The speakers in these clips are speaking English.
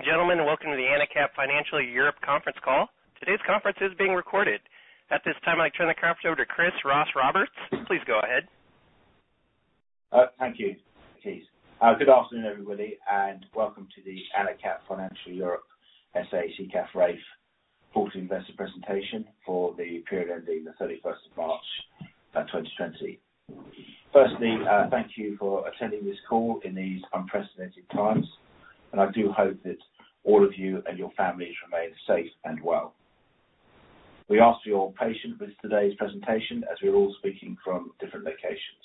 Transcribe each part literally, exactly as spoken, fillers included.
and gentlemen, and welcome to the AnaCap Financial Europe conference call. Today's conference is being recorded. At this time, I'd like to turn the conference over to Chris Ross Roberts. Please go ahead. Uh, thank you, Keith. Uh, good afternoon, everybody, and welcome to the AnaCap Financial Europe S A C C A F R A F quarterly investor presentation for the period ending the thirty-first of March uh, twenty twenty. Firstly, uh, thank you for attending this call in these unprecedented times, and I do hope that all of you and your families remain safe and well. We ask for your patience with today's presentation as we're all speaking from different locations.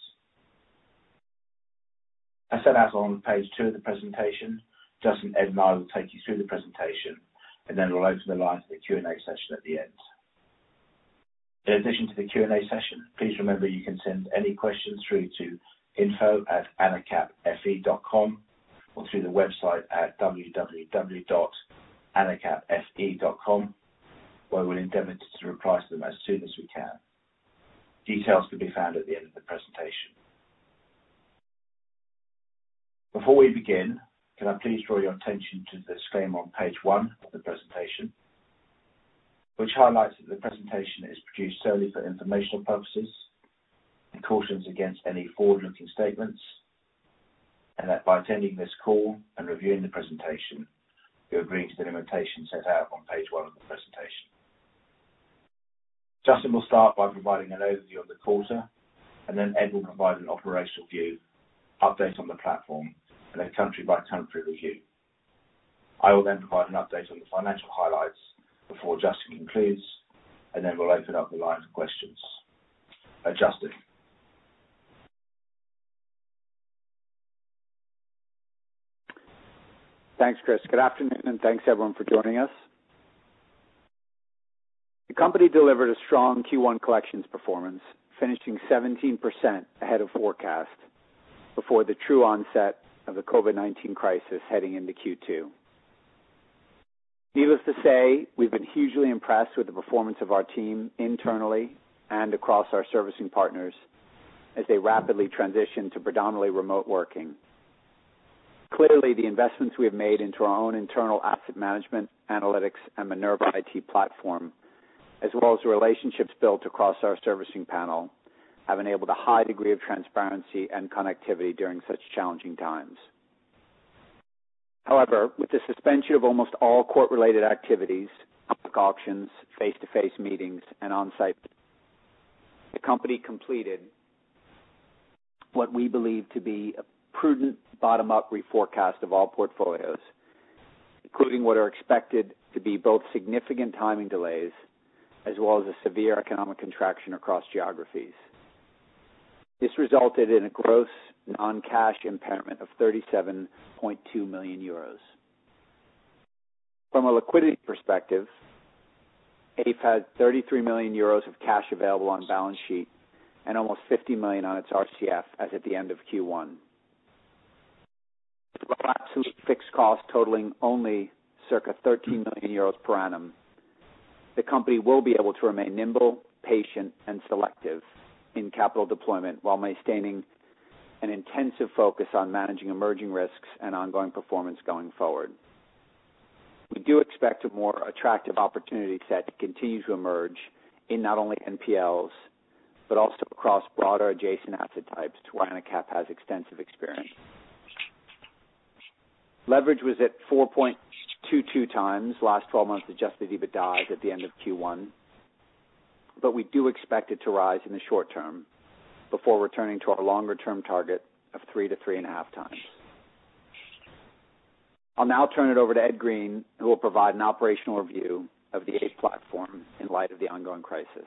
As set out on page two of the presentation, Justin, Ed and I will take you through the presentation, and then we'll open the line for the Q and A session at the end. In addition to the Q and A session, please remember you can send any questions through to info at anacap f e dot com or through the website at w w w dot anacap f e dot com, where we'll endeavour to reply to them as soon as we can. Details can be found at the end of the presentation. Before we begin, can I please draw your attention to the disclaimer on page one of the presentation, which highlights that the presentation is produced solely for informational purposes and cautions against any forward-looking statements, and that by attending this call and reviewing the presentation, you're agreeing to the limitations set out on page one of the presentation. Justin will start by providing an overview of the quarter, and then Ed will provide an operational view, update on the platform, and a country-by-country review. I will then provide an update on the financial highlights before Justin concludes, and then we'll open up the line for questions. Uh, Justin. Thanks, Chris. Good afternoon, and thanks, everyone, for joining us. The company delivered a strong Q one collections performance, finishing seventeen percent ahead of forecast before the true onset of the COVID nineteen crisis heading into Q two. Needless to say, we've been hugely impressed with the performance of our team internally and across our servicing partners as they rapidly transition to predominantly remote working. Clearly, the investments we have made into our own internal asset management, analytics, and Minerva I T platform, as well as the relationships built across our servicing panel, have enabled a high degree of transparency and connectivity during such challenging times. However, with the suspension of almost all court-related activities, public auctions, face-to-face meetings, and on-site, the company completed what we believe to be a prudent bottom-up reforecast of all portfolios, including what are expected to be both significant timing delays as well as a severe economic contraction across geographies. This resulted in a gross non-cash impairment of thirty-seven point two million euros. From a liquidity perspective, A I F had thirty-three million euros of cash available on balance sheet and almost fifty million on its R C F as at the end of Q one. With absolute fixed costs totaling only circa thirteen million euros per annum, the company will be able to remain nimble, patient, and selective in capital deployment while maintaining an intensive focus on managing emerging risks and ongoing performance going forward. We do expect a more attractive opportunity set to continue to emerge in not only N P Ls, but also across broader adjacent asset types where AnaCap has extensive experience. Leverage was at four point two two times last twelve months adjusted EBITDA at the end of Q one, but we do expect it to rise in the short term before returning to our longer-term target of three to three and a half times. I'll now turn it over to Ed Green, who will provide an operational review of the A I F platform in light of the ongoing crisis.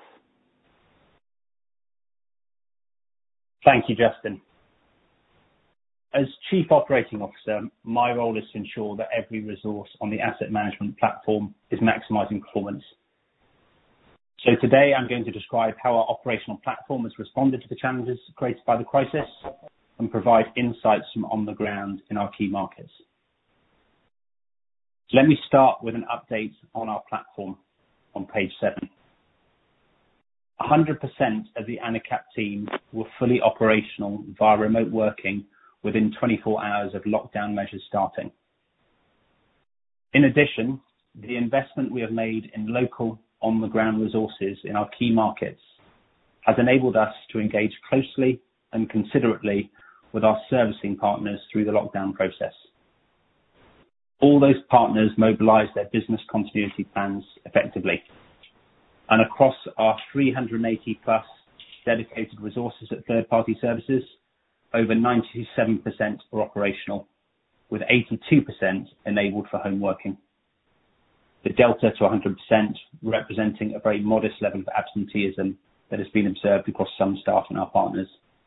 Thank you, Justin. As Chief Operating Officer, my role is to ensure that every resource on the asset management platform is maximizing performance. So today I'm going to describe how our operational platform has responded to the challenges created by the crisis and provide insights from on the ground in our key markets. So let me start with an update on our platform on page seven. one hundred percent of the AnaCap team were fully operational via remote working within twenty-four hours of lockdown measures starting. In addition, the investment we have made in local on-the-ground resources in our key markets has enabled us to engage closely and considerately with our servicing partners through the lockdown process. All those partners mobilised their business continuity plans effectively, and across our three hundred eighty plus dedicated resources at third-party services, over ninety-seven percent are operational, with eighty-two percent enabled for home working. The delta to one hundred percent representing a very modest level of absenteeism that has been observed across some staff and our partners.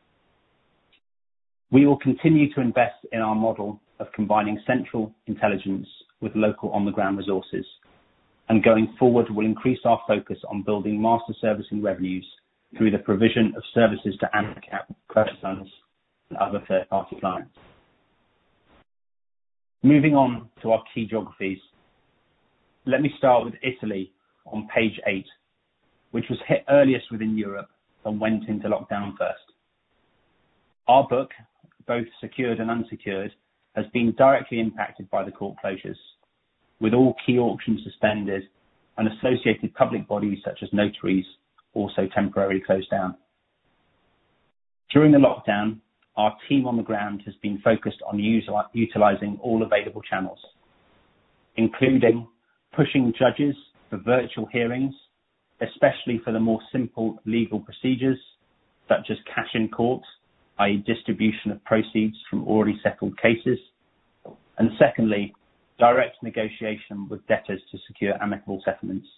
We will continue to invest in our model of combining central intelligence with local on-the-ground resources, and going forward we'll increase our focus on building master servicing revenues through the provision of services to AnaCap, credit funds and other third-party clients. Moving on to our key geographies, let me start with Italy on page eight, which was hit earliest within Europe and went into lockdown first. Our book, both secured and unsecured, has been directly impacted by the court closures, with all key auctions suspended and associated public bodies such as notaries also temporarily closed down. During the lockdown, our team on the ground has been focused on utilising all available channels, including pushing judges for virtual hearings, especially for the more simple legal procedures, such as cash in court, that is distribution of proceeds from already settled cases, and secondly, direct negotiation with debtors to secure amicable settlements.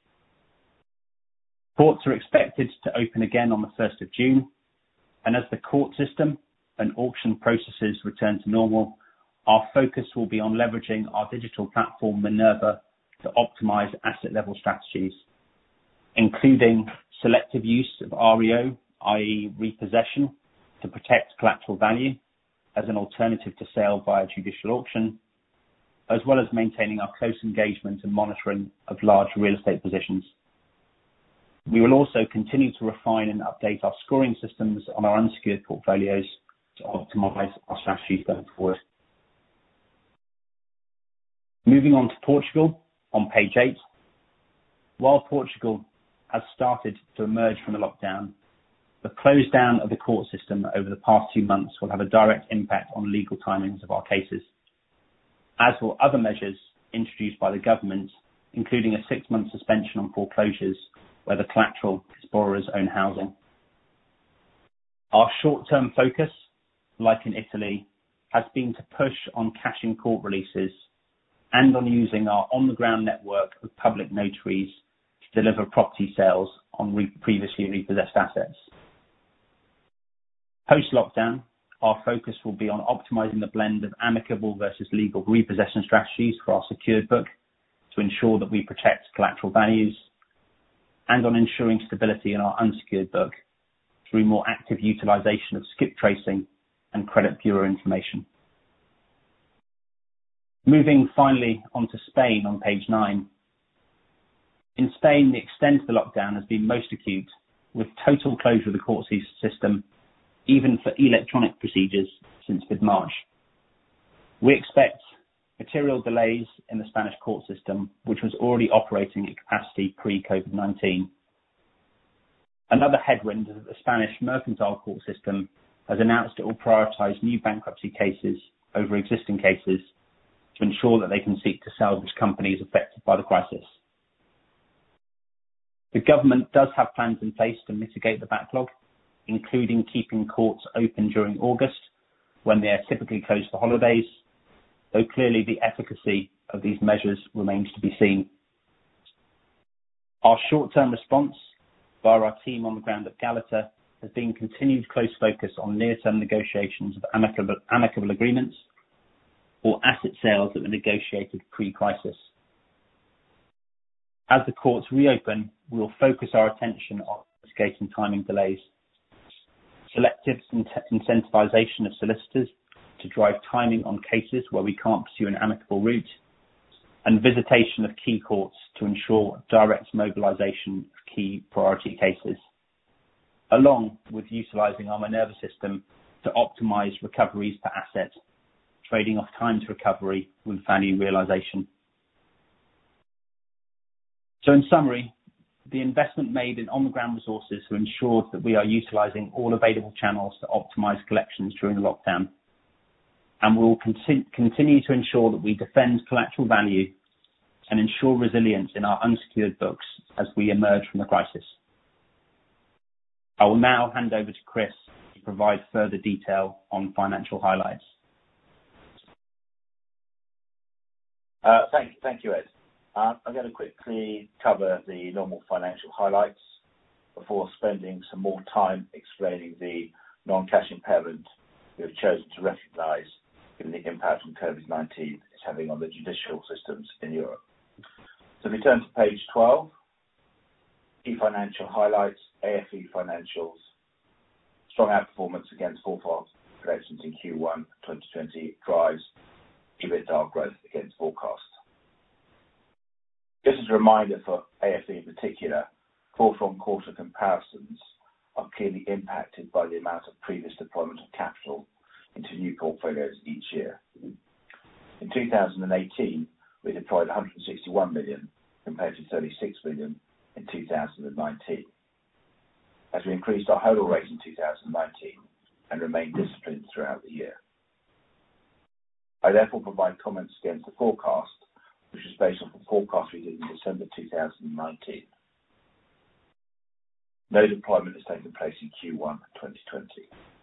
Courts are expected to open again on the first of June, and as the court system and auction processes return to normal, our focus will be on leveraging our digital platform Minerva to optimise asset level strategies, including selective use of R E O, that is repossession, to protect collateral value as an alternative to sale via judicial auction, as well as maintaining our close engagement and monitoring of large real estate positions. We will also continue to refine and update our scoring systems on our unsecured portfolios to optimise our strategies going forward. Moving on to Portugal on page eight. While Portugal has started to emerge from the lockdown, the close down of the court system over the past two months will have a direct impact on legal timings of our cases, as will other measures introduced by the government, including a six-month suspension on foreclosures where the collateral is borrowers' own housing. Our short-term focus, like in Italy, has been to push on cash in court releases and on using our on-the-ground network of public notaries to deliver property sales on re- previously repossessed assets. Post-lockdown, our focus will be on optimising the blend of amicable versus legal repossession strategies for our secured book to ensure that we protect collateral values, and on ensuring stability in our unsecured book through more active utilisation of skip tracing and credit bureau information. Moving finally on to Spain on page nine. In Spain, the extent of the lockdown has been most acute, with total closure of the court system, even for electronic procedures, since mid-March. We expect material delays in the Spanish court system, which was already operating at capacity pre-COVID nineteen. Another headwind is that the Spanish mercantile court system has announced it will prioritise new bankruptcy cases over existing cases to ensure that they can seek to salvage companies affected by the crisis. The government does have plans in place to mitigate the backlog, including keeping courts open during August, when they are typically closed for holidays, though clearly the efficacy of these measures remains to be seen. Our short-term response via our team on the ground at Galata has been continued close focus on near-term negotiations of amicable, amicable agreements or asset sales that were negotiated pre-crisis. As the courts reopen, we will focus our attention on mitigating timing delays, selective incentivisation of solicitors to drive timing on cases where we can't pursue an amicable route, and visitation of key courts to ensure direct mobilisation of key priority cases, along with utilising our Minerva system to optimise recoveries per asset, trading off time to recovery with value realisation. So in summary, the investment made in on-the-ground resources have ensured that we are utilising all available channels to optimise collections during the lockdown, and we will conti- continue to ensure that we defend collateral value and ensure resilience in our unsecured books as we emerge from the crisis. I will now hand over to Chris to provide further detail on financial highlights. Uh, thank, thank you, Ed. Uh, I'm going to quickly cover the normal financial highlights before spending some more time explaining the non-cash impairment we have chosen to recognise given the impact on COVID nineteen is having on the judicial systems in Europe. So if we turn to page twelve, key financial highlights, A F E financials, strong outperformance against forecast collections in Q one twenty twenty drives EBITDA growth against forecast. Just as a reminder for A F E in particular, quarter-on-quarter comparisons are clearly impacted by the amount of previous deployment of capital into new portfolios each year. In two thousand eighteen, we deployed one hundred sixty-one million compared to thirty-six million in two thousand nineteen. As we increased our hurdle rate in two thousand nineteen and remained disciplined throughout the year. I therefore provide comments against the forecast, which is based on the forecast we did in December two thousand nineteen. No deployment has taken place in Q one twenty twenty.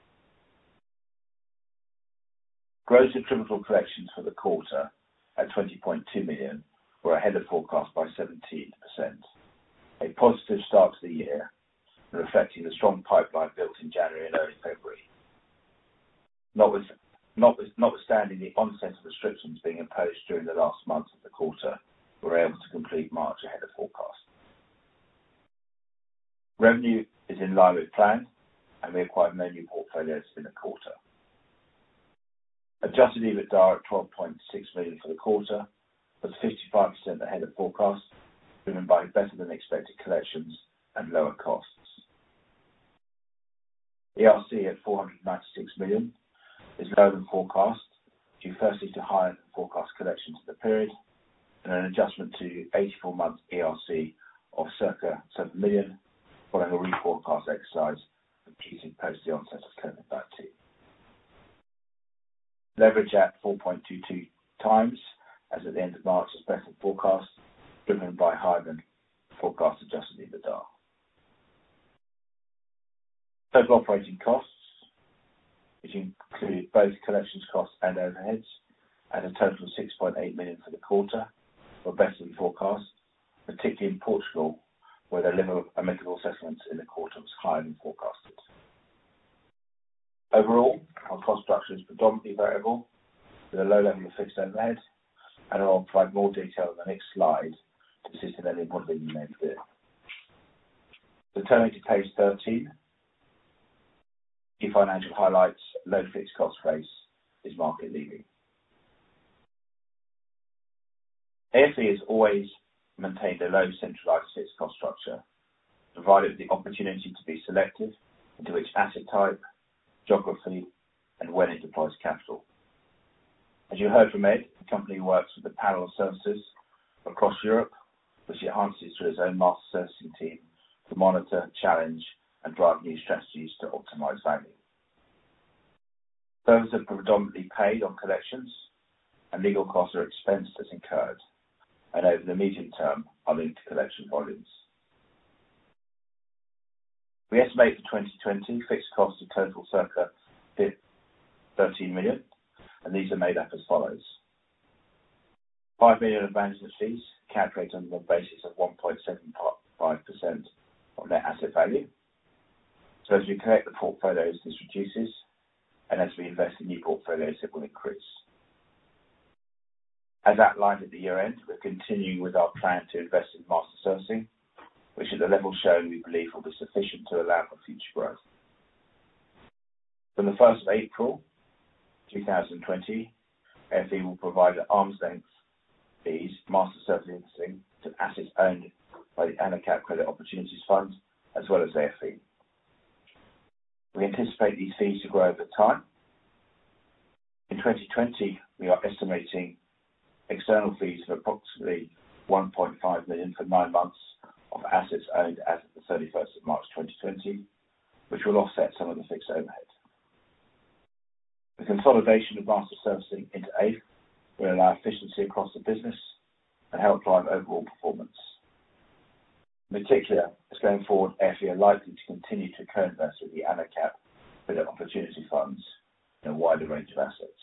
Gross attributable collections for the quarter at twenty point two million were ahead of forecast by seventeen percent. A positive start to the year, reflecting the strong pipeline built in January and early February. Notwithstanding Notwithstanding the onset of restrictions being imposed during the last month of the quarter, we were able to complete March ahead of forecast. Revenue is in line with plan, and we acquired no new portfolios in the quarter. Adjusted EBITDA at twelve point six million for the quarter was fifty-five percent ahead of forecast, driven by better than expected collections and lower costs. E R C at four hundred ninety-six million is lower than forecast, due firstly to higher than forecast collections in the period, and an adjustment to eighty-four month E R C of circa seven million, following a reforecast exercise completed post the onset of COVID nineteen. Leverage at four point two two times, as at the end of March, is better than forecast, driven by higher than forecast adjusted EBITDA. Total operating costs, which include both collections costs and overheads, at a total of six point eight million for the quarter, were better than forecast, particularly in Portugal, where the level of amicable settlements in the quarter was higher than forecasted. Overall, our cost structure is predominantly variable, with a low level of fixed overhead, and I'll provide more detail on the next slide to assist in any modelling you may do. So turning to page thirteen, key financial highlights, low fixed cost base is market leading. A F E has always maintained a low centralised fixed cost structure, provided the opportunity to be selective into which asset type, geography, and when it deploys capital. As you heard from Ed, the company works with a panel of services across Europe, which it enhances through its own master servicing team to monitor, challenge, and drive new strategies to optimize value. Services are predominantly paid on collections, and legal costs are expensed as incurred, and over the medium term are linked to collection volumes. We estimate for twenty twenty fixed costs to total circa thirteen million, and these are made up as follows. five million of management fees, calculated on the basis of one point seven five percent of net asset value. So as we collect the portfolios, this reduces, and as we invest in new portfolios, it will increase. As outlined at the year end, we're continuing with our plan to invest in master servicing, which at the level shown we believe will be sufficient to allow for future growth. From the first of April two thousand twenty, A F E will provide an arm's length fees, master servicing to assets owned by the AnaCap Credit Opportunities Fund, as well as A F E. We anticipate these fees to grow over time. In twenty twenty, we are estimating external fees of approximately one point five million for nine months of assets owned as of the thirty-first of March twenty twenty, which will offset some of the fixed overhead. The consolidation of master servicing into A F E will allow efficiency across the business and help drive overall performance. In particular, as going forward, A F E are likely to continue to co-invest with the AnaCap credit opportunity funds in a wider range of assets.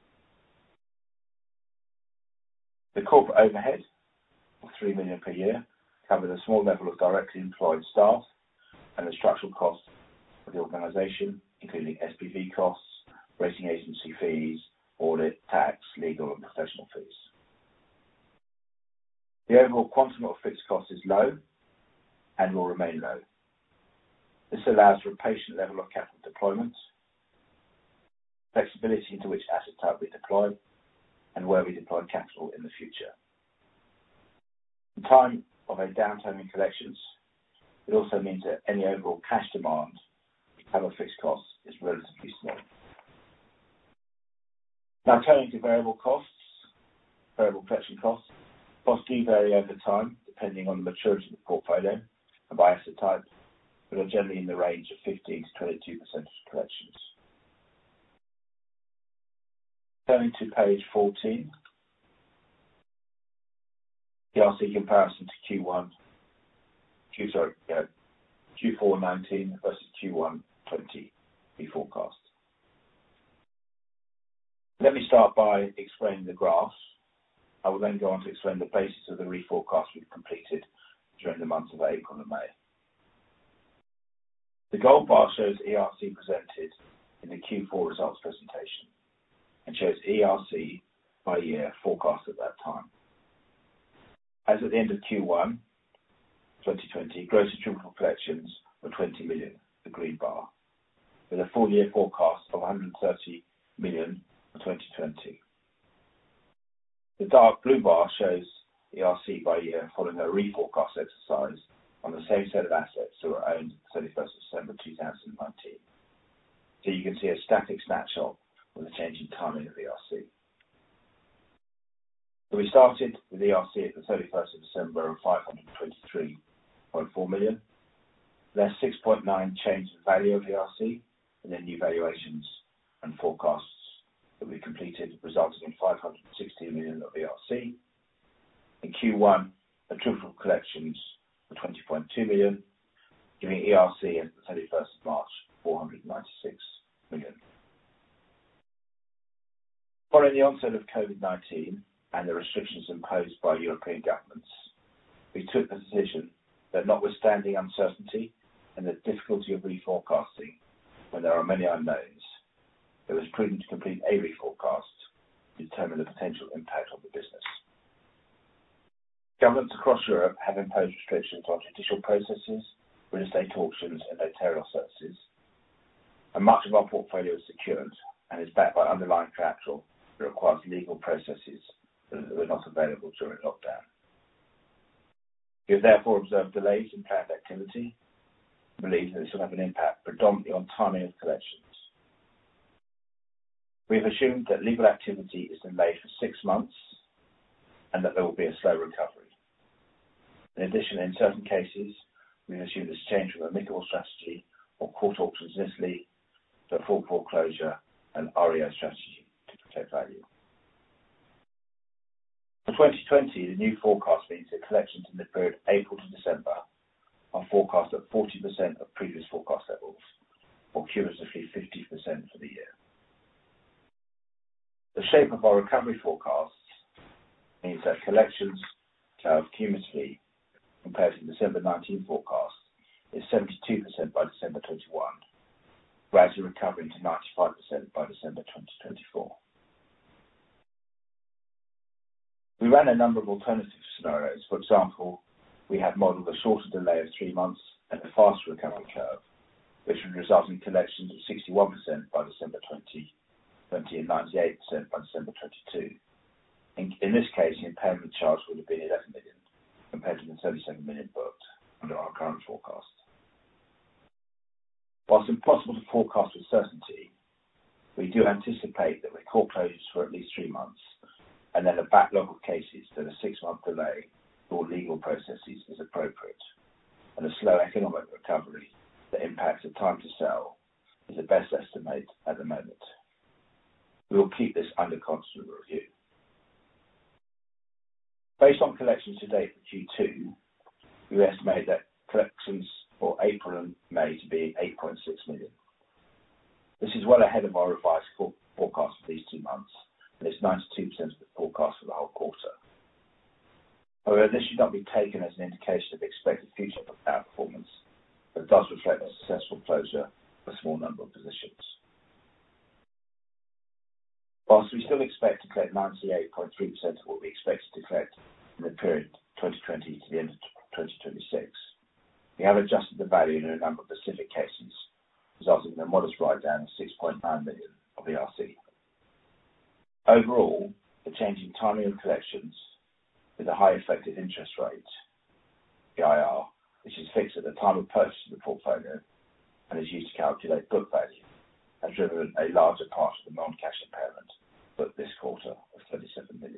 The corporate overhead of three million pounds per year covers a small level of directly employed staff and the structural costs of the organisation, including S P V costs, rating agency fees, audit, tax, legal and professional fees. The overall quantum of fixed costs is low and will remain low. This allows for a patient level of capital deployment, flexibility into which asset type we deploy, and where we deploy capital in the future. In time of a downturn in collections, it also means that any overall cash demand to cover fixed costs is relatively small. Now turning to variable costs, variable collection costs. Costs do vary over time depending on the maturity of the portfolio and by asset type, but are generally in the range of fifteen to twenty-two percent of collections. Turning to page fourteen, E R C comparison to Q one, Q sorry, yeah, Q four nineteen versus Q one twenty reforecast. Let me start by explaining the graphs. I will then go on to explain the basis of the reforecast we've completed during the months of April and May. The gold bar shows E R C presented in the Q four results presentation and shows E R C by year forecast at that time. As at the end of Q one twenty twenty, gross attributable collections were twenty million, the green bar, with a full year forecast of one hundred thirty million for twenty twenty. The dark blue bar shows E R C by year following a reforecast exercise on the same set of assets that were owned thirty-first of December two thousand nineteen. So you can see a static snapshot with a change in timing of E R C. So we started with E R C at the thirty-first of December of five hundred twenty-three point four million. There's six point nine change in value of E R C, and then new valuations and forecasts that we completed resulted in five hundred sixteen million of E R C. In Q one, attributable collections were twenty point two million, giving E R C as the thirty-first of March four hundred ninety-six million. Following the onset of COVID nineteen and the restrictions imposed by European governments, we took the decision that notwithstanding uncertainty and the difficulty of reforecasting when there are many unknowns, it was prudent to complete a reforecast to determine the potential impact on the business. Governments across Europe have imposed restrictions on judicial processes, real estate auctions and notarial services, and much of our portfolio is secured and is backed by underlying collateral that requires legal processes that were not available during lockdown. We have therefore observed delays in planned activity and believe that this will have an impact predominantly on timing of collections. We have assumed that legal activity is delayed for six months and that there will be a slow recovery. In addition, in certain cases, we've assumed this change from a amicable strategy or court auctions in Italy to a full foreclosure and R E O strategy to protect value. For twenty twenty, the new forecast means that collections in the period April to December are forecast at forty percent of previous forecast levels, or cumulatively fifty percent for the year. The shape of our recovery forecasts means that collections curve cumulatively compared to the December nineteen forecast is seventy-two percent by December twenty-one, gradually recovering to ninety-five percent by December twenty twenty-four. We ran a number of alternative scenarios. For example, we had modelled a shorter delay of three months and a faster recovery curve, which would result in collections of sixty-one percent by December twenty twenty and ninety-eight percent by December twenty-two. In, in this case, the impairment charge would have been eleven million compared to the thirty-seven million booked under our current forecast. Whilst impossible to forecast with certainty, we do anticipate that with court closures for at least three months and then a backlog of cases that a six-month delay legal processes is appropriate, and a slow economic recovery that impacts the time to sell is the best estimate at the moment. We will keep this under constant review. Based on collections to date for Q two, we estimate that collections for April and May to be eight point six million. This is well ahead of our revised forecast for these two months, and it's ninety-two percent of the forecast for the whole quarter. However, this should not be taken as an indication of expected future outperformance, but it does reflect a successful closure of a small number of positions. Whilst we still expect to collect ninety-eight point three percent of what we expected to collect in the period twenty twenty to the end of twenty twenty-six, we have adjusted the value in a number of specific cases, resulting in a modest write-down of six point nine million of E R C. Overall, the change in timing of collections with a high effective interest rate, E I R, which is fixed at the time of purchase of the portfolio and is used to calculate book value, has driven a larger part of the non-cash impairment booked this quarter of thirty-seven million.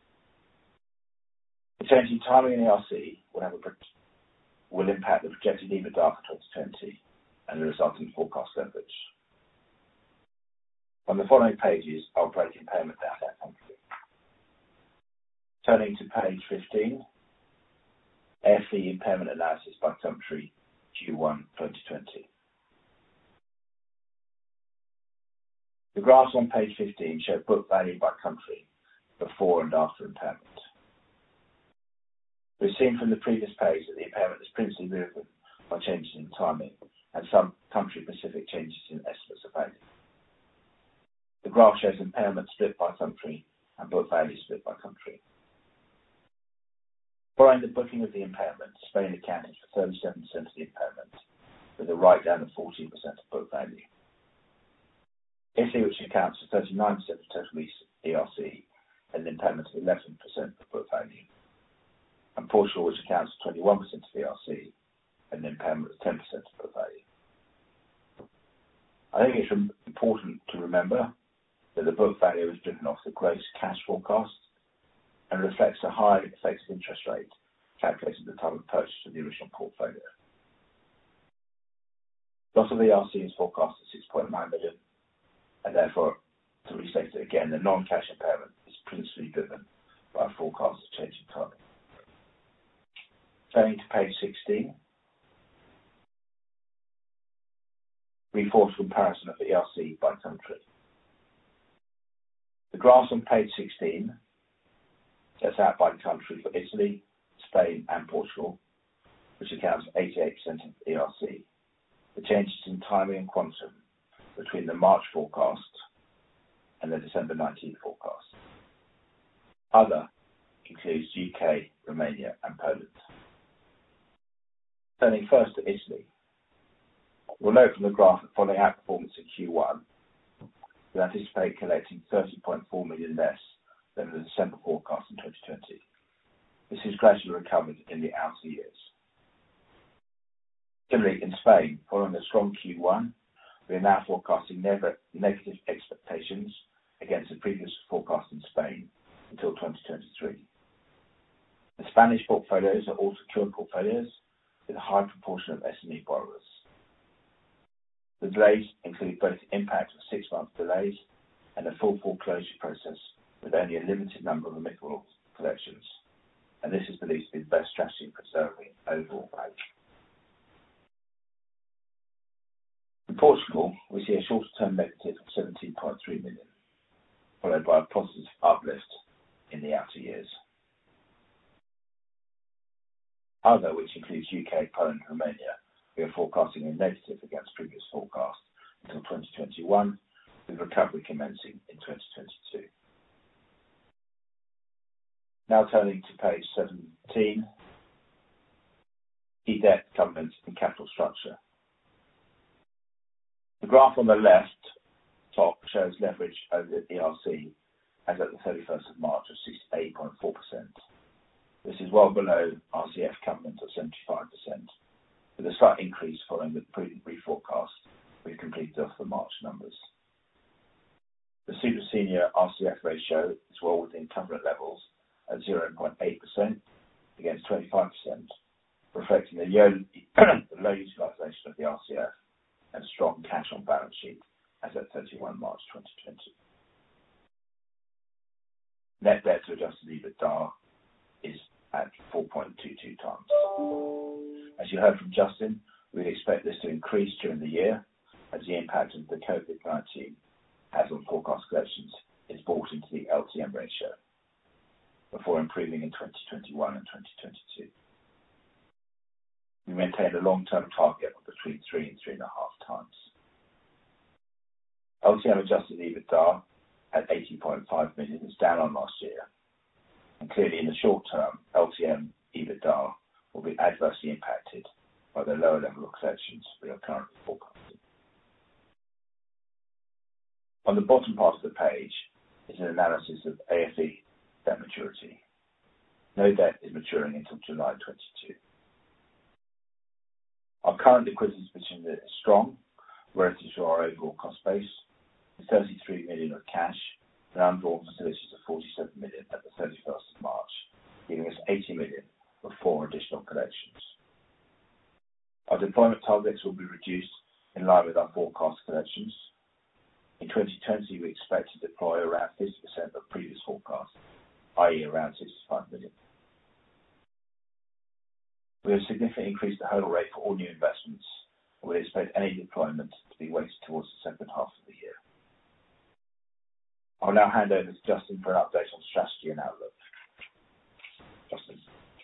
The change in timing in E R C will, have a, will impact the projected EBITDA for twenty twenty and the resulting forecast leverage. On the following pages, I'll break impairment down by country. Turning to page fifteen, A F V impairment analysis by country Q one twenty twenty. The graphs on page fifteen show book value by country before and after impairment. We've seen from the previous page that the impairment is principally driven by changes in timing and some country-specific changes in estimates of value. The graph shows impairment split by country and book value split by country. Following the booking of the impairment, Spain accounted for thirty-seven percent of the impairment, with a write-down of fourteen percent of book value. Italy, which accounts for thirty-nine percent of total E R C, had an impairment of eleven percent of book value. And Portugal, which accounts for twenty-one percent of E R C, had an impairment of ten percent of book value. I think it's important to remember that the book value is driven off the gross cash forecast and reflects a high effective interest rate calculated at the time of purchase of the original portfolio. Loss of E R C is forecast at six point nine million, and therefore, to restate it again, the non-cash impairment is principally driven by a forecast of change in timing. Turning to page sixteen, reforced comparison of E R C by country. The graphs on page sixteen sets out by country for Italy, Spain and Portugal, which accounts for eighty-eight percent of E R C, the changes in timing and quantum between the March forecast and the December nineteenth forecast. Other includes U K, Romania and Poland. Turning first to Italy, we'll note from the graph that following outperformance in Q one, we anticipate collecting thirty point four million less than the December forecast in twenty twenty. This is gradually recovered in the outer years. Similarly, in Spain, following a strong Q one, we are now forecasting never negative expectations against the previous forecast in Spain until twenty twenty-three. The Spanish portfolios are all secured portfolios with a high proportion of S M E borrowers. The delays include both the impact of six-month delays and a full foreclosure process with only a limited number of amicable collections, and this is believed to be the best strategy in preserving overall value. In Portugal, we see a shorter-term negative of seventeen point three million, followed by a positive uplift in the outer years. Other, which includes U K, Poland and Romania, we are forecasting a negative against previous forecast until twenty twenty-one, with recovery commencing in twenty twenty-two. Now turning to page seventeen, key debt, covenants and capital structure. The graph on the left top shows leverage over E R C as at the thirty-first of March of sixty-eight point four percent. This is well below R C F covenant of seventy-five percent, with a slight increase following the prudent reforecast we completed off the March numbers. The super senior R C F ratio is well within covenant levels at zero point eight percent, against twenty-five percent, reflecting the low utilization of the R C F and strong cash on balance sheet as at thirty-first March twenty twenty. Net debt to adjusted EBITDA is at four point two two times. As you heard from Justin, we expect this to increase during the year as the impact of the COVID nineteen has on forecast collections is brought into the L T M ratio before improving in twenty twenty-one and twenty twenty-two. We maintain a long-term target of between three and three and a half times. L T M adjusted EBITDA at eighty point five million is down on last year. And clearly in the short term, L T M EBITDA will be adversely impacted by the lower level of collections we are currently forecasting. On the bottom part of the page is an analysis of A F E debt maturity. No debt is maturing until July twenty-two. Our current liquidity position is strong relative to our overall cost base, with thirty-three million of cash and undrawn facilities of forty-seven million at the thirty-first of March, giving us eighty million before additional collections. Our deployment targets will be reduced in line with our forecast collections. In twenty twenty, we expect to deploy around fifty percent of previous forecasts, that is around sixty-five million. We have significantly increased the hurdle rate for all new investments, and we expect any deployment to be weighted towards the second half of the year. I'll now hand over to Justin for an update on strategy and outlook. Justin.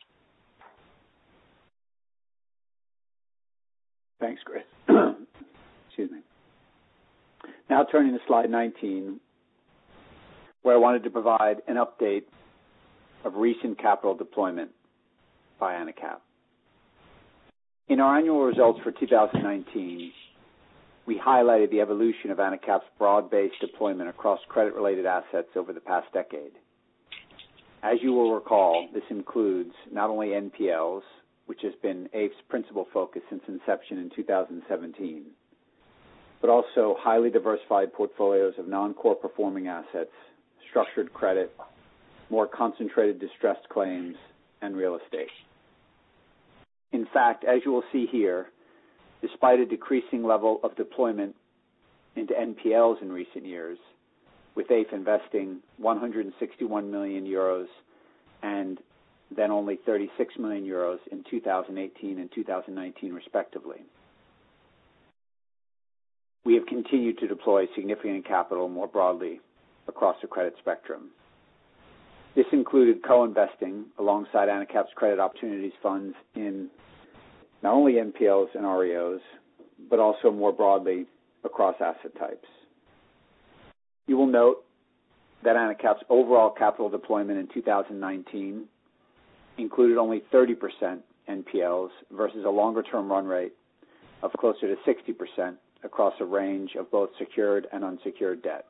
Thanks, Chris. Excuse me. Now turning to slide nineteen, where I wanted to provide an update of recent capital deployment by AnaCap. In our annual results for two thousand nineteen, we highlighted the evolution of AnaCap's broad-based deployment across credit-related assets over the past decade. As you will recall, this includes not only N P Ls, which has been A F E's principal focus since inception in two thousand seventeen, but also highly diversified portfolios of non-core performing assets, structured credit, more concentrated distressed claims, and real estate. In fact, as you will see here, despite a decreasing level of deployment into N P Ls in recent years, with A F E investing one hundred sixty-one million euros and then only thirty-six million euros in two thousand eighteen and two thousand nineteen respectively, we have continued to deploy significant capital more broadly across the credit spectrum. This included co-investing alongside AnaCap's credit opportunities funds in not only N P Ls and R E Os, but also more broadly across asset types. You will note that AnaCap's overall capital deployment in two thousand nineteen included only thirty percent N P Ls versus a longer-term run rate of closer to sixty percent across a range of both secured and unsecured debt.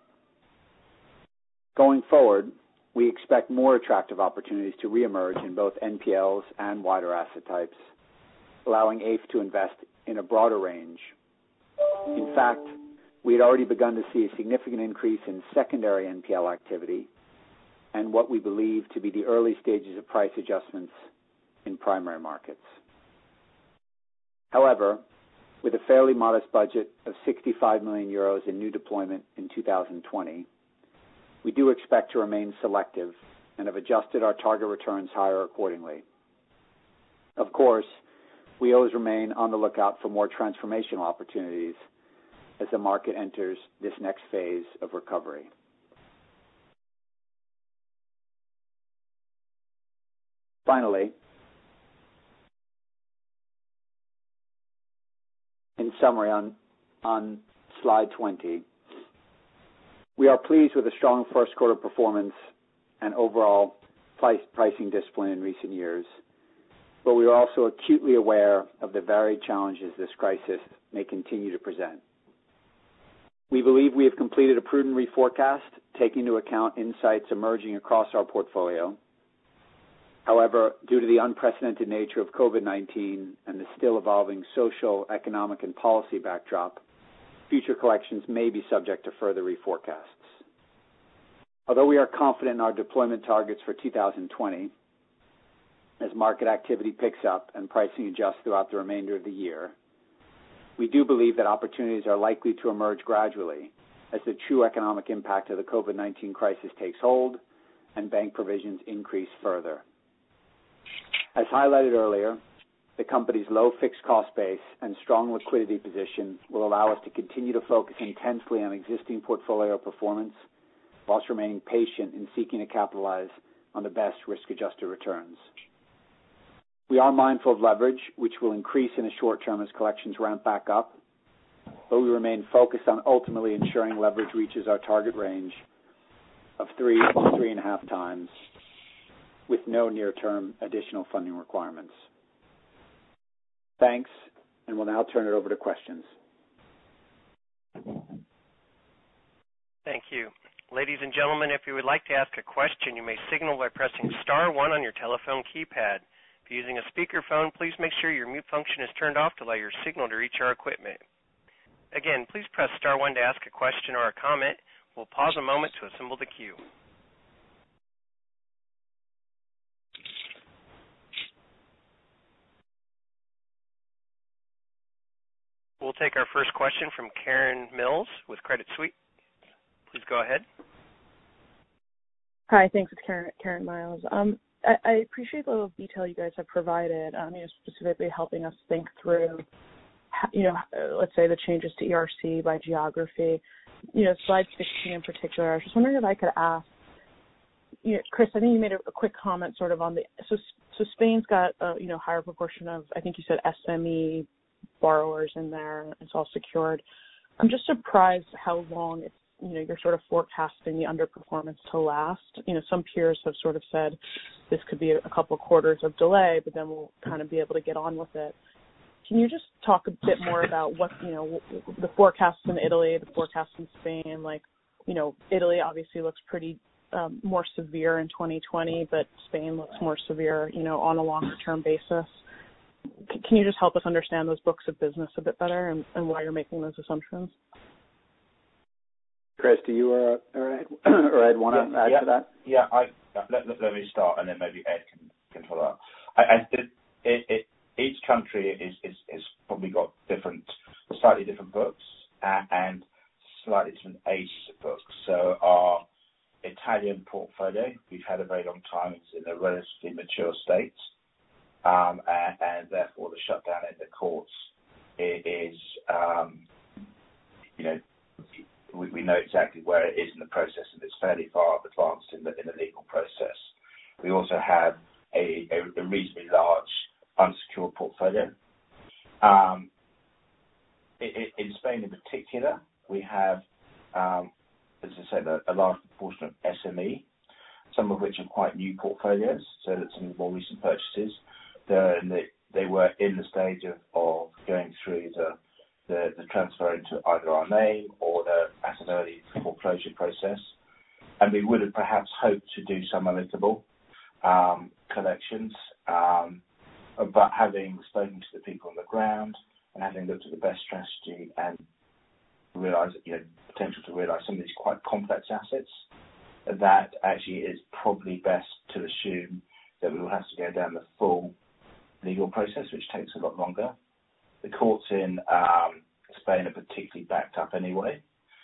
Going forward, we expect more attractive opportunities to reemerge in both N P Ls and wider asset types, allowing A F E to invest in a broader range. In fact, we had already begun to see a significant increase in secondary N P L activity and what we believe to be the early stages of price adjustments in primary markets. However, with a fairly modest budget of sixty-five million euros in new deployment in two thousand twenty, we do expect to remain selective and have adjusted our target returns higher accordingly. Of course, we always remain on the lookout for more transformational opportunities as the market enters this next phase of recovery. Finally, in summary on, on slide twenty, we are pleased with the strong first quarter performance and overall price, pricing discipline in recent years, but we are also acutely aware of the varied challenges this crisis may continue to present. We believe we have completed a prudent reforecast, taking into account insights emerging across our portfolio. However, due to the unprecedented nature of COVID nineteen and the still evolving social, economic, and policy backdrop, future collections may be subject to further reforecasts. Although we are confident in our deployment targets for two thousand twenty, as market activity picks up and pricing adjusts throughout the remainder of the year, we do believe that opportunities are likely to emerge gradually as the true economic impact of the COVID nineteen crisis takes hold and bank provisions increase further. As highlighted earlier, the company's low fixed cost base and strong liquidity position will allow us to continue to focus intensely on existing portfolio performance whilst remaining patient in seeking to capitalize on the best risk-adjusted returns. We are mindful of leverage, which will increase in the short term as collections ramp back up, but we remain focused on ultimately ensuring leverage reaches our target range of three to three and a half times with no near-term additional funding requirements. Thanks, and we'll now turn it over to questions. Thank you. Ladies and gentlemen, if you would like to ask a question, you may signal by pressing star one on your telephone keypad. If you're using a speakerphone, please make sure your mute function is turned off to allow your signal to reach our equipment. Again, please press star one to ask a question or a comment. We'll pause a moment to assemble the queue. We'll take our first question from Karen Mills with Credit Suisse. Please go ahead. Hi, thanks. It's Karen, Karen Miles. Um, I, I appreciate the level of detail you guys have provided, um, you know, specifically helping us think through, you know, let's say the changes to E R C by geography. You know, slide sixteen in particular, I was just wondering if I could ask, you know, Chris, I think you made a, a quick comment sort of on the, so, so Spain's got a, you know, higher proportion of, I think you said S M E borrowers in there. It's all secured. I'm just surprised how long it's, you know, you're sort of forecasting the underperformance to last. You know, some peers have sort of said this could be a couple of quarters of delay, but then we'll kind of be able to get on with it. Can you just talk a bit more about what, you know, the forecasts in Italy, the forecasts in Spain? Like, you know, Italy obviously looks pretty um, more severe in twenty twenty, but Spain looks more severe, you know, on a longer term basis. C- can you just help us understand those books of business a bit better and, and why you're making those assumptions? Chris, do you or, or Ed, or Ed want to yeah, add yeah, to that? Yeah, I, let, let, let me start, and then maybe Ed can, can follow up. I, I, it, it, it, each country is, is, is probably got different, slightly different books and, and slightly different ages of books. So our Italian portfolio, we've had a very long time. It's in a relatively mature state, um, and, and therefore the shutdown in the courts is, um, you know, we, we know exactly where it is in the process, and it's fairly far advanced in the in the legal process. We also have a, a, a reasonably large unsecured portfolio. Um, in, in Spain in particular, we have, um, as I said, a, a large proportion of S M E, some of which are quite new portfolios, so that some of the more recent purchases, the, they were in the stage of, of going through the, the, the transfer into either our name or the, at an early foreclosure process. And we would have perhaps hoped to do some amicable um, collections, um, but having spoken to the people on the ground and having looked at the best strategy and realised, you know, potential to realise some of these quite complex assets, that actually is probably best to assume that we will have to go down the full legal process, which takes a lot longer. The courts in um, Spain are particularly backed up anyway,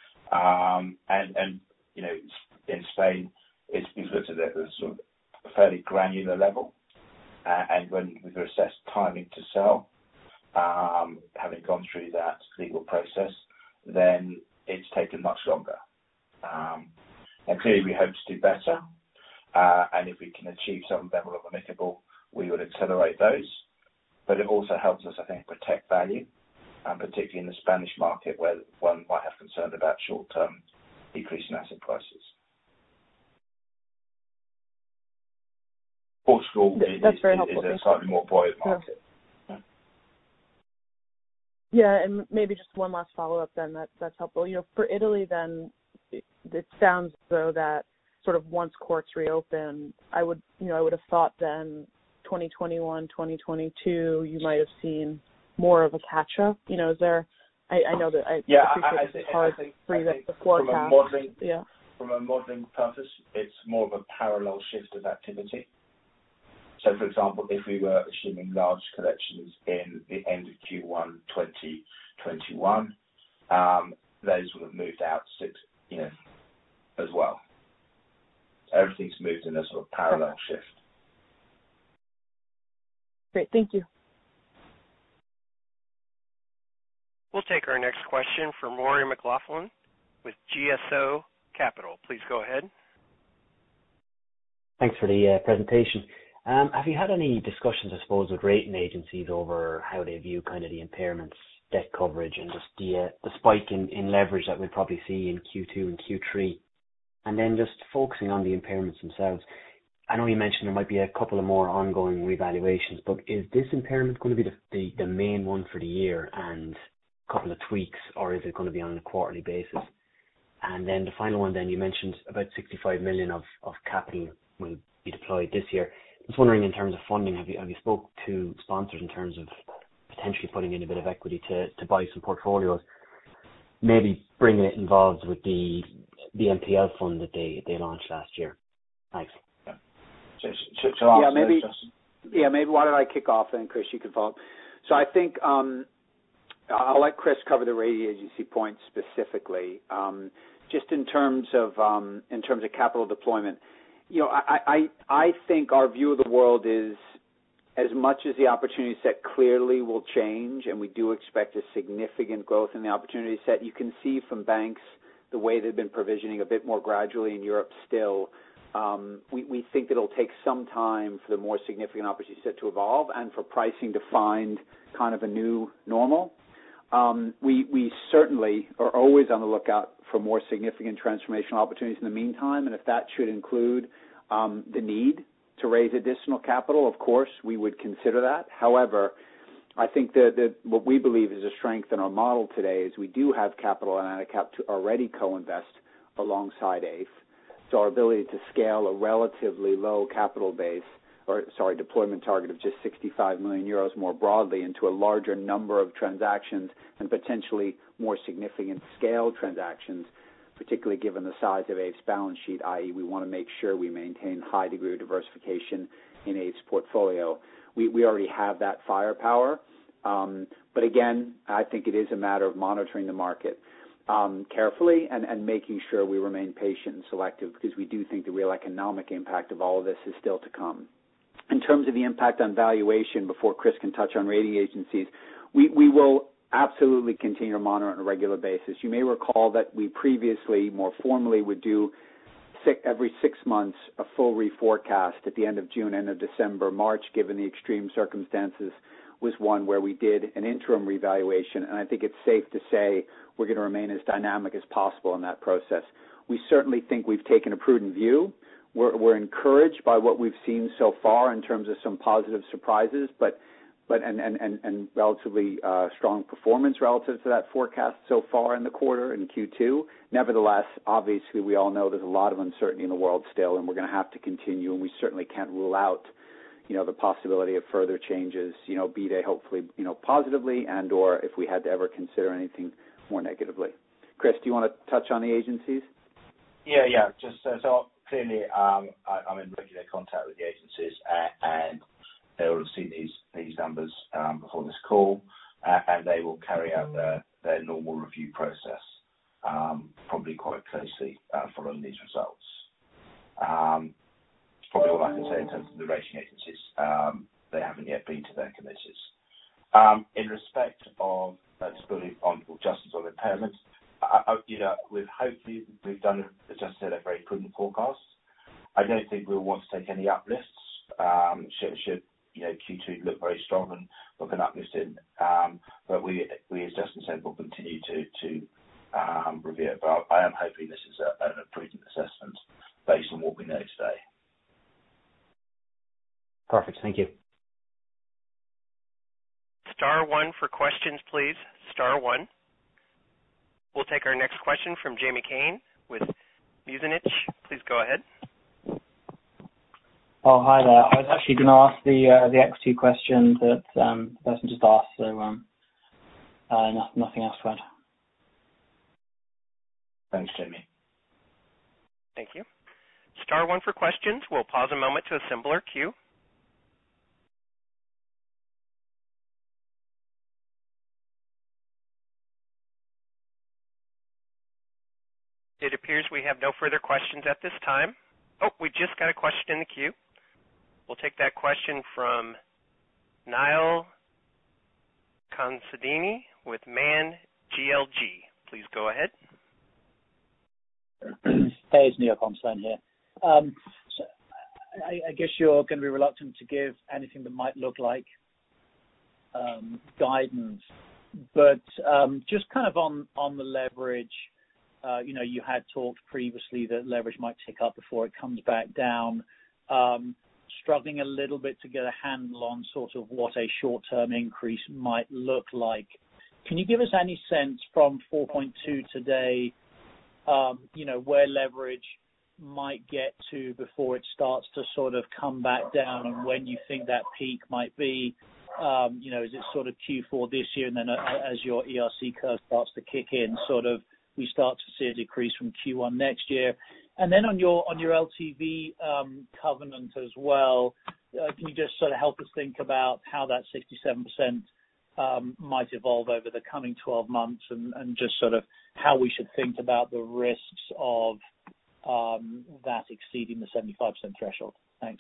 um, and and you know, in Spain, it's, we've looked at it at a sort of a fairly granular level. Uh, and when we've assessed timing to sell, um, having gone through that legal process, then it's taken much longer. Um, and clearly we hope to do better. Uh, and if we can achieve some level of amicable, we would accelerate those. But it also helps us, I think, protect value, um, particularly in the Spanish market where one might have concern about short-term decrease in asset prices. Portugal That's is, very is, helpful. is a slightly more buoyant market. Yeah. yeah, and maybe just one last follow-up then. That, that's helpful. You know, for Italy then, it, it sounds as though that sort of once courts reopen, I would, you know, I would have thought then twenty twenty-one, twenty twenty-two, you might have seen more of a catch-up. You know, is there, I, I know that I yeah, appreciate I, I it's think, hard I think, for you I to think forecast. From a modelling, yeah. from a modelling purpose, it's more of a parallel shift of activity. So, for example, if we were assuming large collections in the end of Q one twenty twenty-one, um, those would have moved out six, you know, as well. So everything's moved in a sort of parallel shift. Great, thank you. We'll take our next question from Rory McLaughlin with G S O Capital. Please go ahead. Thanks for the uh, presentation. Um, have you had any discussions, I suppose, with rating agencies over how they view kind of the impairments, debt coverage, and just the uh, the spike in, in leverage that we'll probably see in Q two and Q three? And then just focusing on the impairments themselves, I know you mentioned there might be a couple of more ongoing revaluations, but is this impairment going to be the, the, the main one for the year and a couple of tweaks, or is it going to be on a quarterly basis? And then the final one, then you mentioned about sixty-five million of, of capital will be deployed this year. I was wondering, in terms of funding, have you have you spoke to sponsors in terms of potentially putting in a bit of equity to, to buy some portfolios, maybe bringing it involved with the the N P L fund that they, they launched last year? Thanks. Yeah, so, so, so yeah maybe. Yeah, maybe. Why don't I kick off, and Chris, you can follow up. So I think um, I'll let Chris cover the rating agency point specifically. Um, just in terms of um, in terms of capital deployment. You know, I, I, I think our view of the world is, as much as the opportunity set clearly will change, and we do expect a significant growth in the opportunity set, you can see from banks the way they've been provisioning a bit more gradually in Europe still. Um, we, we think that it'll take some time for the more significant opportunity set to evolve and for pricing to find kind of a new normal. Um, we, we certainly are always on the lookout for more significant transformational opportunities in the meantime, and if that should include um, the need to raise additional capital, of course, we would consider that. However, I think that, that what we believe is a strength in our model today is we do have capital and AnaCap to already co-invest alongside A I F, so our ability to scale a relatively low capital base or sorry, deployment target of just sixty-five million euros more broadly into a larger number of transactions and potentially more significant scale transactions, particularly given the size of A I F's balance sheet, that is we want to make sure we maintain high degree of diversification in A I F's portfolio. We, we already have that firepower. Um, but again, I think it is a matter of monitoring the market um, carefully and, and making sure we remain patient and selective, because we do think the real economic impact of all of this is still to come. In terms of the impact on valuation, before Chris can touch on rating agencies, we, we will absolutely continue to monitor on a regular basis. You may recall that we previously, more formally, would do six, every six months a full reforecast at the end of June, end of December. March, given the extreme circumstances, was one where we did an interim revaluation, and I think it's safe to say we're going to remain as dynamic as possible in that process. We certainly think we've taken a prudent view. We're, we're encouraged by what we've seen so far in terms of some positive surprises, but but and and and, and relatively uh, strong performance relative to that forecast so far in the quarter in Q two. Nevertheless, obviously, we all know there's a lot of uncertainty in the world still, and we're going to have to continue. And we certainly can't rule out, you know, the possibility of further changes. You know, be they hopefully, you know, positively, and or if we had to ever consider anything more negatively. Chris, do you want to touch on the agencies? Yeah, yeah. Just uh, so. Clearly, um, I, I'm in regular contact with the agencies, uh, and they will have seen these these numbers um, before this call, uh, and they will carry out their, their normal review process, um, probably quite closely uh, following these results. Um, it's probably all I can say in terms of the rating agencies. Um, they haven't yet been to their committees. Um, in respect of uh, on justice on impairment, I, I, you know, we've hopefully we've done, as I said, a very prudent forecast. I don't think we'll want to take any uplifts. Um, should, should you know Q two look very strong and book an uplift in, um, but we, we as Justin said, will continue to to um, review it. But I am hoping this is a, a prudent assessment based on what we know today. Perfect. Thank you. Star one for questions, please. Star one. We'll take our next question from Jamie Kane with Muzinich. Please go ahead. Oh, hi there. I was actually going to ask the uh, the equity question that um, the person just asked, so um, uh, no, nothing else to add. Thanks, Jamie. Thank you. Star one for questions. We'll pause a moment to assemble our queue. It appears we have no further questions at this time. Oh, we just got a question in the queue. We'll take that question from Niall Considini with Man G L G. Please go ahead. Hey, it's Neil Considini here. Um, so I, I guess you're going to be reluctant to give anything that might look like um, guidance, but um, just kind of on, on the leverage, uh, you know, you had talked previously that leverage might tick up before it comes back down. Um, struggling a little bit to get a handle on sort of what a short-term increase might look like. Can you give us any sense from four point two today, um, you know, where leverage might get to before it starts to sort of come back down, and when you think that peak might be? Um, you know, is it sort of Q four this year, and then uh, as your E R C curve starts to kick in, sort of we start to see a decrease from Q one next year? And then on your on your L T V um, covenant as well, uh, can you just sort of help us think about how that sixty-seven percent um, might evolve over the coming twelve months, and, and just sort of how we should think about the risks of um, that exceeding the seventy-five percent threshold? Thanks.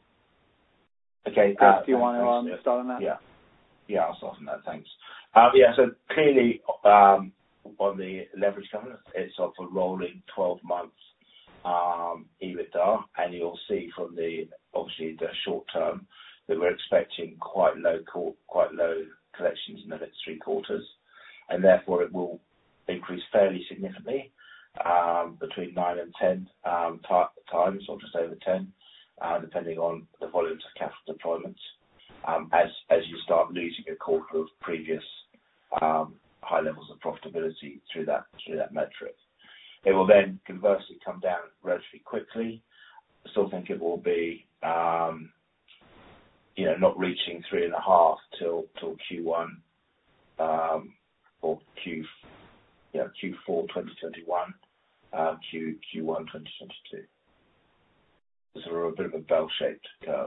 Okay. Chris, uh, do you want thanks. to um, start on that? Yeah. Yeah, I'll start on that. Thanks. Um, yeah, so clearly um, on the leverage covenant, it's off a rolling twelve months um, EBITDA, and you'll see from the, obviously, the short term that we're expecting quite low quite low collections in the next three quarters, and therefore it will increase fairly significantly, um, between nine and ten um, t- times, or just over ten, uh, depending on the volumes of capital deployments, um, as as you start losing a quarter of previous um, high levels of profitability through that through that metric. It will then conversely come down relatively quickly. I still think it will be, um, you know, not reaching three and a half till till Q one um, or Q, you know, Q four twenty twenty-one, uh, Q Q1 twenty twenty-two. It's sort of a bit of a bell-shaped curve.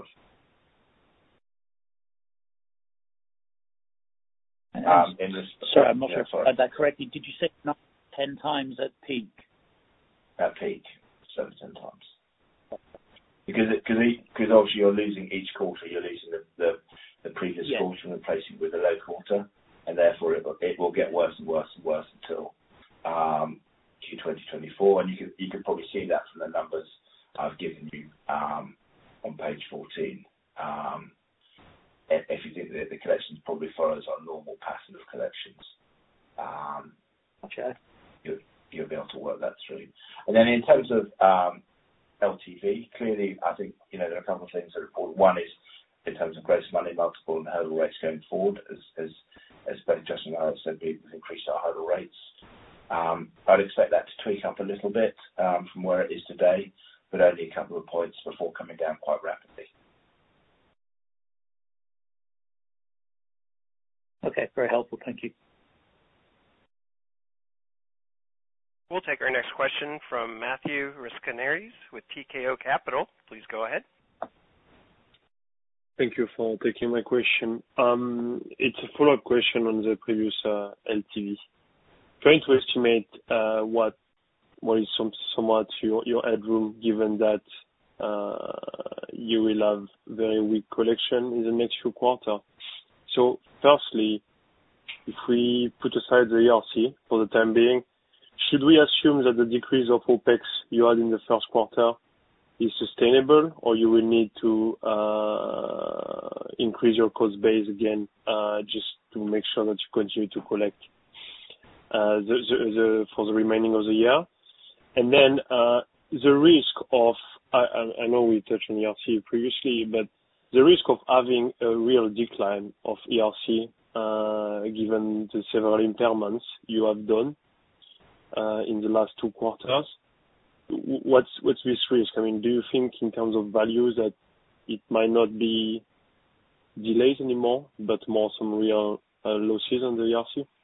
Um, in this, sorry, I'm not yeah, sure if sorry. I heard that correctly. Did you say not ten times at peak? At peak, seven ten times. Because because because obviously you're losing each quarter, you're losing the the, the previous yes. quarter and replacing it with a low quarter, and therefore it will, it will get worse and worse and worse until um, Q twenty twenty-four, and you can you can probably see that from the numbers I've given you um, on page fourteen. Um, if you think that the collections probably follows our normal pattern of collections, um, okay. you'll, you'll be able to work that through. And then in terms of um, L T V, clearly, I think, you know, there are a couple of things that are important. One is in terms of gross money multiple and hurdle rates going forward, as as as both Justin and I have said, we've increased our hurdle rates. Um, I'd expect that to tweak up a little bit um, from where it is today, but only a couple of points before coming down quite rapidly. Okay, very helpful. Thank you. We'll take our next question from Matthew Riscaneres with T K O Capital. Please go ahead. Thank you for taking my question. Um, it's a follow-up question on the previous uh, L T V. Trying to estimate uh, what what is some, somewhat your, your headroom, given that uh, you will have very weak collection in the next few quarters. So, firstly, if we put aside the E R C for the time being, should we assume that the decrease of OPEX you had in the first quarter is sustainable, or you will need to uh, increase your cost base again uh, just to make sure that you continue to collect uh, the, the, the, for the remaining of the year? And then uh, the risk of, I, I know we touched on E R C previously, but the risk of having a real decline of E R C, uh, given the several impairments you have done uh, in the last two quarters, what's what's this risk? I mean, do you think in terms of values that it might not be delays anymore, but more some real uh, losses on the E R C?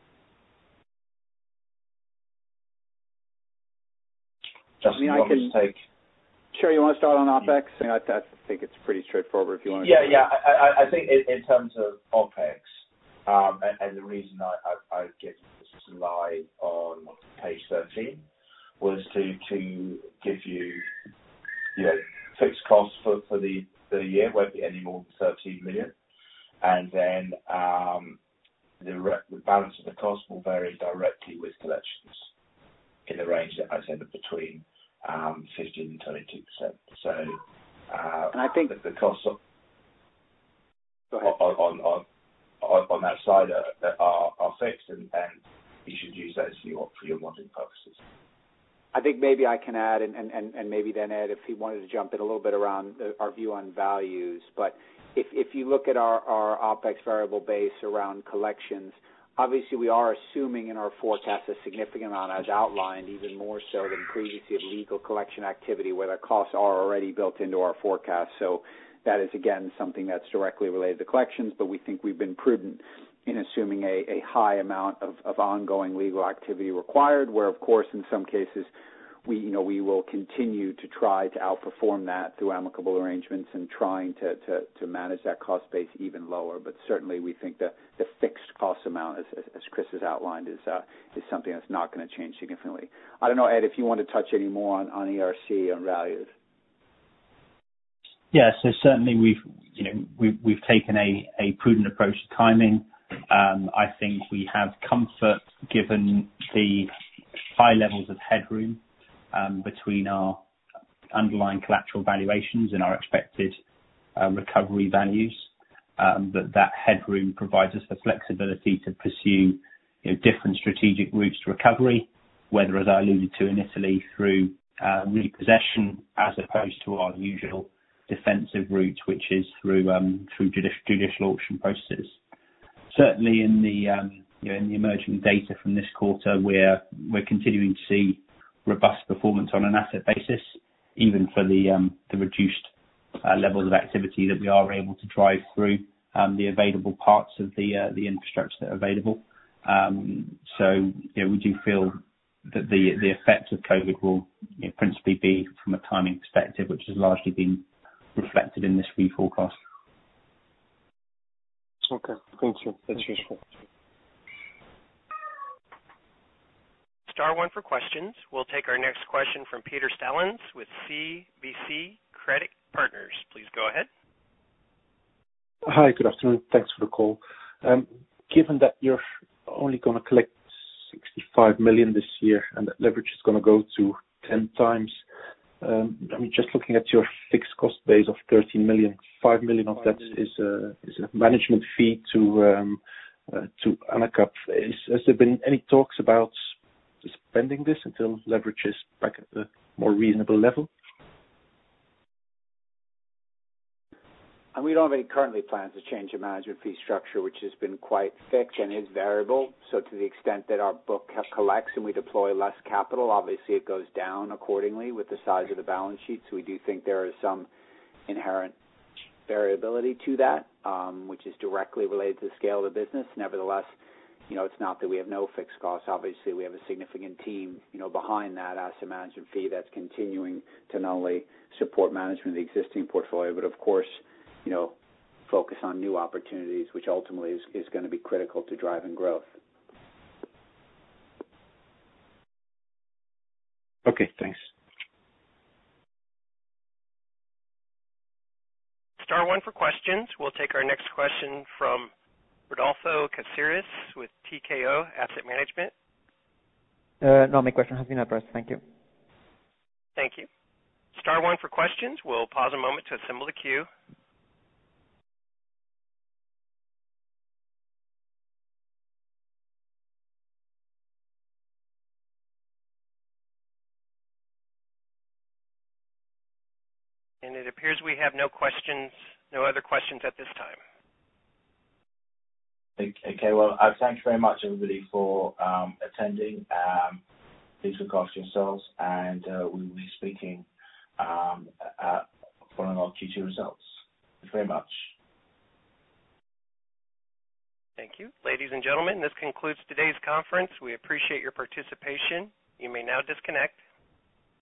Justin, I mean, you I want can me to take... Sure, you want to start on OPEX? I, mean, I, I think it's pretty straightforward if you want to. Yeah, yeah. I, I, I think in, in terms of OPEX, um, and, and the reason I, I, I get this slide on page thirteen, was to to give you, you know, fixed costs for, for the, the year, won't be any more than thirteen million. And then um, the, re- the balance of the cost will vary directly with collections in the range that I said of between um, fifteen and twenty-two percent. So, uh, and I think the, the costs of, Go ahead. On, on, on, on that side are, are, are fixed, and, and you should use those for your, for your modeling purposes. I think maybe I can add, and, and, and maybe then Ed, if he wanted to jump in a little bit around the, our view on values. But if, if you look at our, our OPEX variable base around collections, obviously we are assuming in our forecast a significant amount, as outlined, even more so than previously, of legal collection activity where the costs are already built into our forecast. So that is, again, something that's directly related to collections, but we think we've been prudent in assuming a, a high amount of, of ongoing legal activity required, where, of course, in some cases, we, you know, we will continue to try to outperform that through amicable arrangements and trying to, to, to manage that cost base even lower. But certainly we think that the fixed cost amount, as, as Chris has outlined, is uh, is something that's not going to change significantly. I don't know, Ed, if you want to touch any more on, on E R C, on values. Yeah, so certainly we've, you know, we've, we've taken a, a prudent approach to timing. Um, I think we have comfort given the high levels of headroom um, between our underlying collateral valuations and our expected uh, recovery values. Um, that that headroom provides us the flexibility to pursue, you know, different strategic routes to recovery, whether, as I alluded to in Italy, through uh, repossession as opposed to our usual defensive route, which is through um, through judicial, judicial auction processes. Certainly, in the um, you know, in the emerging data from this quarter, we're we're continuing to see robust performance on an asset basis, even for the um, the reduced uh, levels of activity that we are able to drive through um, the available parts of the uh, the infrastructure that are available. Um, so, you know, we do feel that the the effect of COVID will, you know, principally be from a timing perspective, which has largely been reflected in this reforecast. Okay, thank you. That's useful. Star one for questions. We'll take our next question from Peter Stallings with C V C Credit Partners. Please go ahead. Hi, good afternoon. Thanks for the call. Um, given that you're only going to collect sixty-five million this year and that leverage is going to go to ten times, Um, I mean, just looking at your fixed cost base of thirteen million, five million of that is a, is a management fee to um, uh, to AnaCap. Is, has there been any talks about suspending this until leverage is back at a more reasonable level? And we don't have any currently plans to change the management fee structure, which has been quite fixed and is variable. So to the extent that our book collects and we deploy less capital, obviously it goes down accordingly with the size of the balance sheet. So we do think there is some inherent variability to that, um, which is directly related to the scale of the business. Nevertheless, you know, it's not that we have no fixed costs. Obviously, we have a significant team, you know, behind that asset management fee that's continuing to not only support management of the existing portfolio, but of course, you know, focus on new opportunities, which ultimately is, is going to be critical to driving growth. Okay, thanks. Star one for questions. We'll take our next question from Rodolfo Caceres with T K O Asset Management. Uh, no, my question has been addressed. Thank you. Thank you. Star one for questions. We'll pause a moment to assemble the queue. And it appears we have no questions, no other questions at this time. Okay, well, uh, thanks very much, everybody, for um, attending. Um, please look after yourselves, and uh, we will be speaking um, uh, following our Q two results. Thank you very much. Thank you. Ladies and gentlemen, this concludes today's conference. We appreciate your participation. You may now disconnect.